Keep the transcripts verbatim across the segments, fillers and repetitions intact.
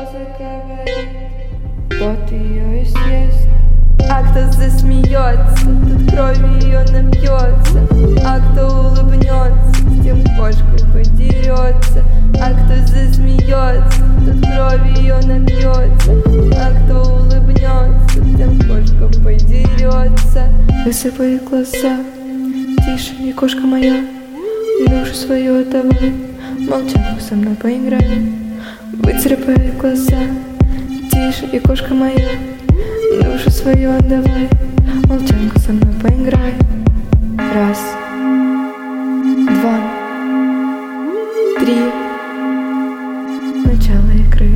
заговорит, тот ее и съест. А кто засмеется, тот кровью ее напьется. А кто улыбнется, с тем кошка подерется. А кто засмеется, тот кровью ее напьется. А кто улыбнется, с тем кошка подерется. Высыпай глаза, тише, не кошка моя, душу свою отдавай, молчанку со мной поиграй. Выцарапай глаза, тише, и кошка моя, душу свою отдавай, молчанку со мной поиграй. Раз, два, три, начало игры.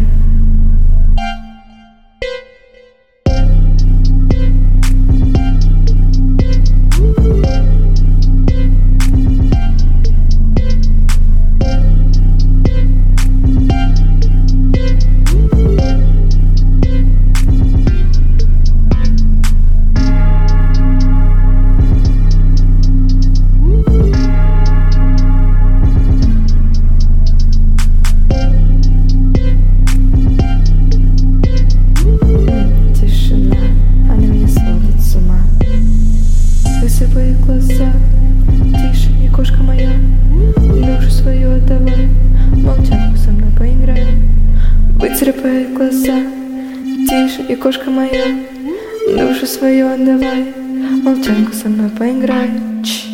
Высыпай глаза, тише, и кошка моя, душу свою отдавай, молчанку со мной поиграй. Выцарапай глаза, тише, и кошка моя, душу свою отдавай, молчанку со мной поиграй.